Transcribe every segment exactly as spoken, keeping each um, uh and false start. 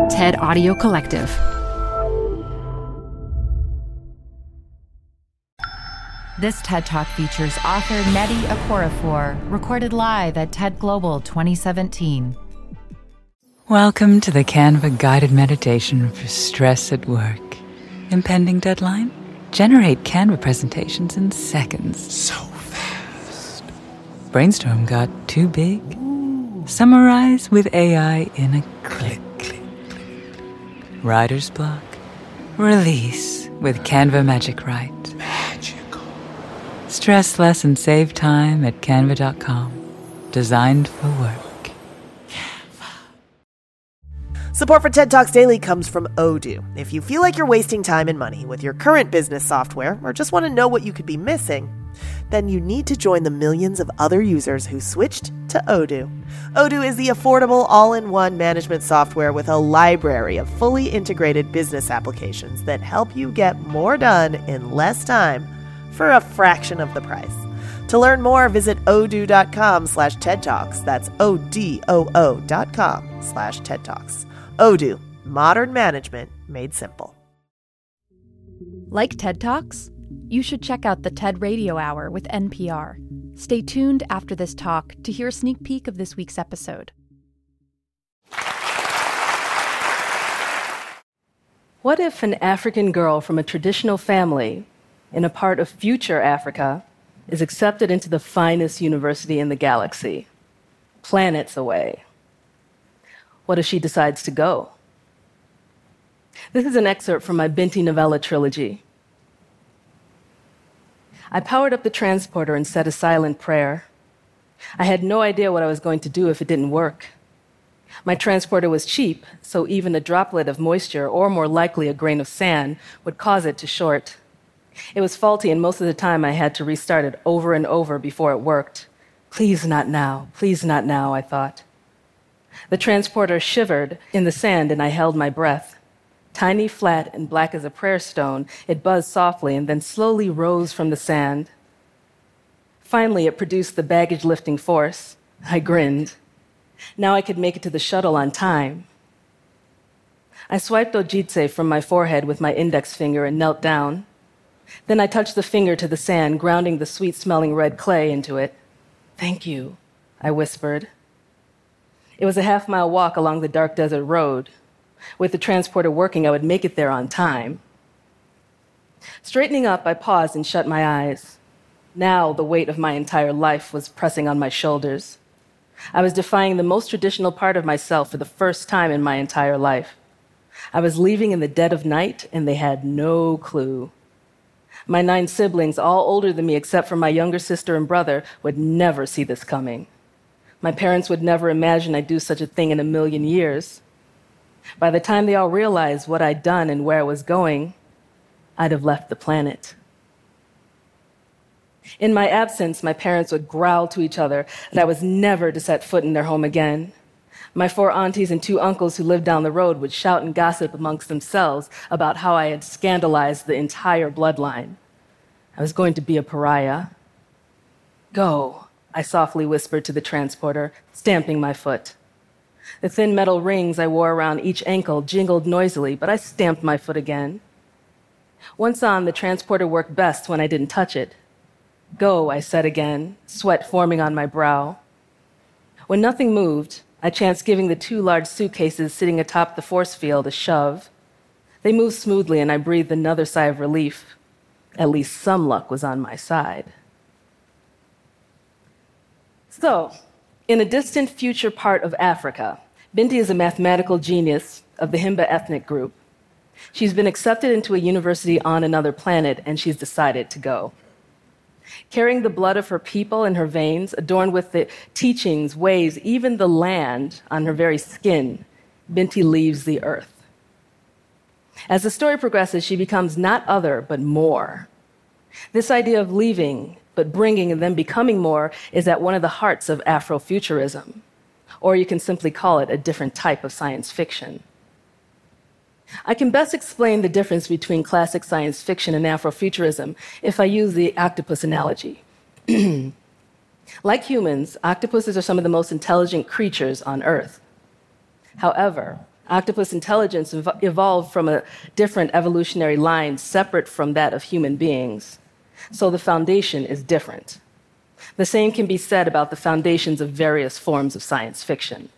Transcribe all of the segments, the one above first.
TED Audio Collective. This TED Talk features author Nnedi Okorafor, recorded live at TED Global twenty seventeen. Welcome to the Canva guided meditation for stress at work. Impending deadline? Generate Canva presentations in seconds. So fast. Brainstorm got too big? Ooh. Summarize with A I in a click. click, click. Writer's block? Release with Canva Magic Write. Magical. Stress less and save time at canva dot com. Designed for work. Support for TED Talks Daily comes from Odoo. If you feel like you're wasting time and money with your current business software or just want to know what you could be missing, then you need to join the millions of other users who switched to Odoo. Odoo is the affordable all-in-one management software with a library of fully integrated business applications that help you get more done in less time for a fraction of the price. To learn more, visit odoo.com slash TED Talks. That's O-D-O-O dot com slash TED Talks. Odoo, modern management made simple. Like TED Talks? You should check out the TED Radio Hour with N P R. Stay tuned after this talk to hear a sneak peek of this week's episode. What if an African girl from a traditional family in a part of future Africa is accepted into the finest university in the galaxy, planets away? What if she decides to go? This is an excerpt from my Binti novella trilogy. I powered up the transporter and said a silent prayer. I had no idea what I was going to do if it didn't work. My transporter was cheap, so even a droplet of moisture, or more likely a grain of sand, would cause it to short. It was faulty, and most of the time I had to restart it over and over before it worked. Please not now, please not now, I thought. The transporter shivered in the sand, and I held my breath. Tiny, flat, and black as a prayer stone, it buzzed softly and then slowly rose from the sand. Finally, it produced the baggage-lifting force. I grinned. Now I could make it to the shuttle on time. I swiped Ojitse from my forehead with my index finger and knelt down. Then I touched the finger to the sand, grounding the sweet-smelling red clay into it. Thank you, I whispered. It was a half-mile walk along the dark desert road. With the transporter working, I would make it there on time. Straightening up, I paused and shut my eyes. Now the weight of my entire life was pressing on my shoulders. I was defying the most traditional part of myself for the first time in my entire life. I was leaving in the dead of night, and they had no clue. My nine siblings, all older than me except for my younger sister and brother, would never see this coming. My parents would never imagine I'd do such a thing in a million years. By the time they all realized what I'd done and where I was going, I'd have left the planet. In my absence, my parents would growl to each other that I was never to set foot in their home again. My four aunties and two uncles who lived down the road would shout and gossip amongst themselves about how I had scandalized the entire bloodline. I was going to be a pariah. Go, I softly whispered to the transporter, stamping my foot. The thin metal rings I wore around each ankle jingled noisily, but I stamped my foot again. Once on, the transporter worked best when I didn't touch it. Go, I said again, sweat forming on my brow. When nothing moved, I chanced giving the two large suitcases sitting atop the force field a shove. They moved smoothly, and I breathed another sigh of relief. At least some luck was on my side. So, in a distant future part of Africa, Binti is a mathematical genius of the Himba ethnic group. She's been accepted into a university on another planet, and she's decided to go. Carrying the blood of her people in her veins, adorned with the teachings, ways, even the land on her very skin, Binti leaves the earth. As the story progresses, she becomes not other, but more. This idea of leaving, but bringing and then becoming more is at one of the hearts of Afrofuturism, or you can simply call it a different type of science fiction. I can best explain the difference between classic science fiction and Afrofuturism if I use the octopus analogy. Like humans, octopuses are some of the most intelligent creatures on Earth. However, Octopus intelligence ev- evolved from a different evolutionary line separate from that of human beings. So the foundation is different. The same can be said about the foundations of various forms of science fiction.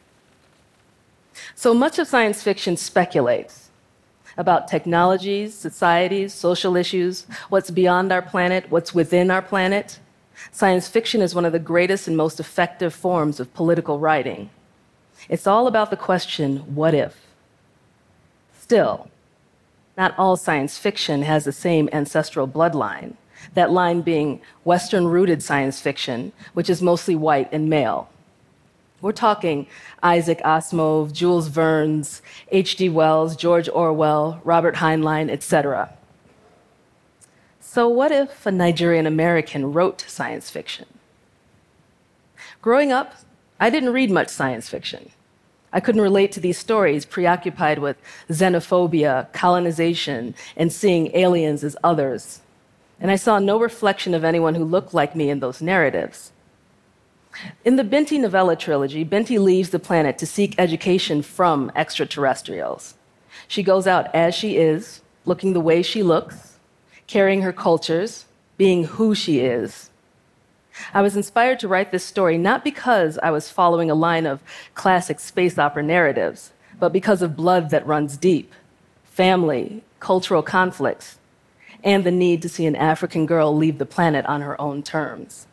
So much of science fiction speculates about technologies, societies, social issues, what's beyond our planet, what's within our planet. Science fiction is one of the greatest and most effective forms of political writing. It's all about the question, what if? Still, not all science fiction has the same ancestral bloodline, that line being Western-rooted science fiction, which is mostly white and male. We're talking Isaac Asimov, Jules Verne, H G Wells, George Orwell, Robert Heinlein, et cetera. So what if a Nigerian American wrote science fiction? Growing up, I didn't read much science fiction. I couldn't relate to these stories, preoccupied with xenophobia, colonization, and seeing aliens as others. And I saw no reflection of anyone who looked like me in those narratives. In the Binti novella trilogy, Binti leaves the planet to seek education from extraterrestrials. She goes out as she is, looking the way she looks, carrying her cultures, being who she is. I was inspired to write this story not because I was following a line of classic space opera narratives, but because of blood that runs deep, family, cultural conflicts, and the need to see an African girl leave the planet on her own terms.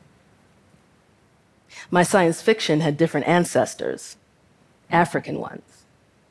My science fiction had different ancestors, African ones.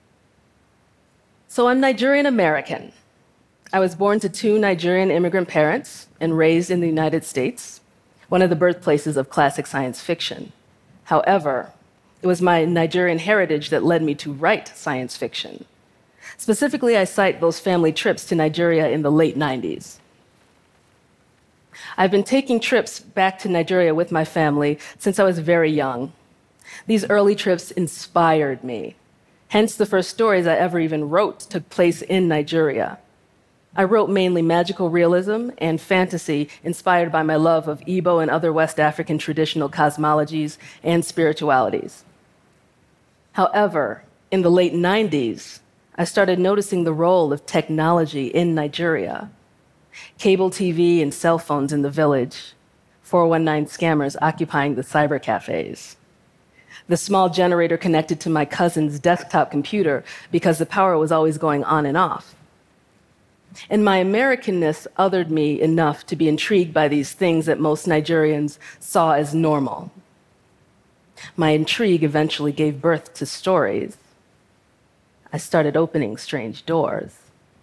So I'm Nigerian American. I was born to two Nigerian immigrant parents and raised in the United States, one of the birthplaces of classic science fiction. However, it was my Nigerian heritage that led me to write science fiction. Specifically, I cite those family trips to Nigeria in the late nineties. I've been taking trips back to Nigeria with my family since I was very young. These early trips inspired me. Hence, the first stories I ever even wrote took place in Nigeria. I wrote mainly magical realism and fantasy inspired by my love of Igbo and other West African traditional cosmologies and spiritualities. However, in the late nineties, I started noticing the role of technology in Nigeria. Cable T V and cell phones in the village, four one nine scammers occupying the cyber cafes, the small generator connected to my cousin's desktop computer because the power was always going on and off. And my Americanness othered me enough to be intrigued by these things that most Nigerians saw as normal. My intrigue eventually gave birth to stories. I started opening strange doors.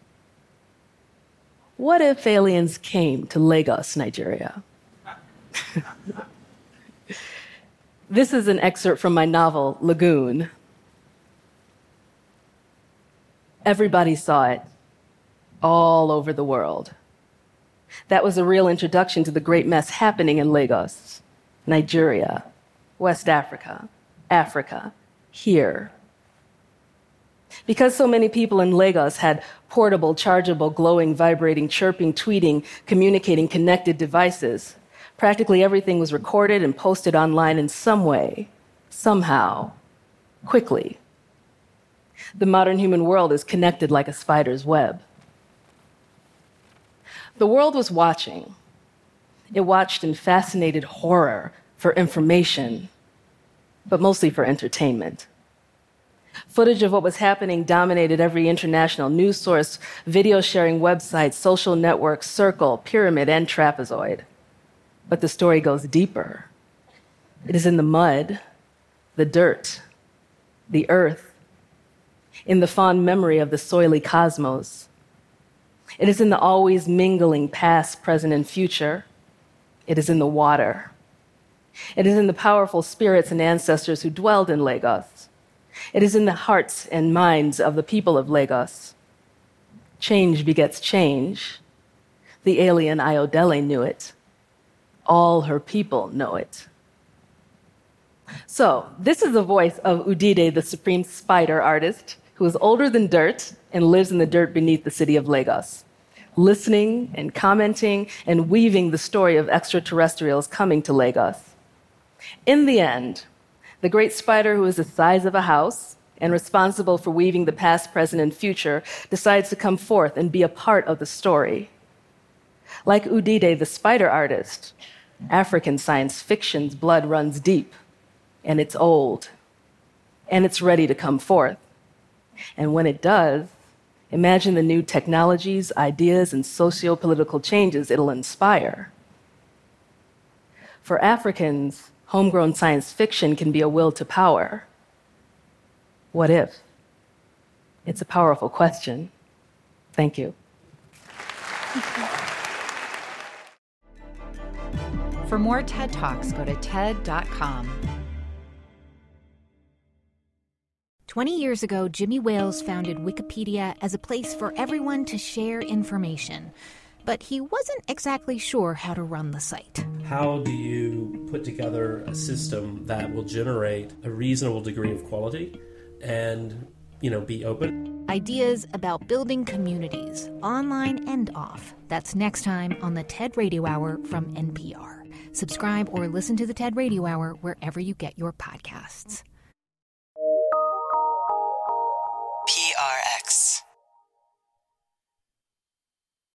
What if aliens came to Lagos, Nigeria? This is an excerpt from my novel, Lagoon. Everybody saw it, all over the world. That was a real introduction to the great mess happening in Lagos, Nigeria, West Africa, Africa, here. Because so many people in Lagos had portable, chargeable, glowing, vibrating, chirping, tweeting, communicating, connected devices, practically everything was recorded and posted online in some way, somehow, quickly. The modern human world is connected like a spider's web. The world was watching. It watched in fascinated horror for information, but mostly for entertainment. Footage of what was happening dominated every international news source, video sharing websites, social networks, Circle, Pyramid, and Trapezoid. But the story goes deeper. It is in the mud, the dirt, the earth, in the fond memory of the soily cosmos. It is in the always mingling past, present, and future. It is in the water. It is in the powerful spirits and ancestors who dwelled in Lagos. It is in the hearts and minds of the people of Lagos. Change begets change. The alien Ayodele knew it. All her people know it. So, this is the voice of Udide, the supreme spider artist, who is older than dirt and lives in the dirt beneath the city of Lagos, listening and commenting and weaving the story of extraterrestrials coming to Lagos. In the end, the great spider, who is the size of a house, and responsible for weaving the past, present, and future, decides to come forth and be a part of the story. Like Udide, the spider artist, African science fiction's blood runs deep, and it's old, and it's ready to come forth. And when it does, imagine the new technologies, ideas, and socio-political changes it'll inspire. For Africans, homegrown science fiction can be a will to power. What if? It's a powerful question. Thank you. For more TED Talks, go to ted dot com. Twenty years ago, Jimmy Wales founded Wikipedia as a place for everyone to share information. But he wasn't exactly sure how to run the site. How do you put together a system that will generate a reasonable degree of quality and, you know, be open? Ideas about building communities, online and off. That's next time on the TED Radio Hour from N P R. Subscribe or listen to the TED Radio Hour wherever you get your podcasts.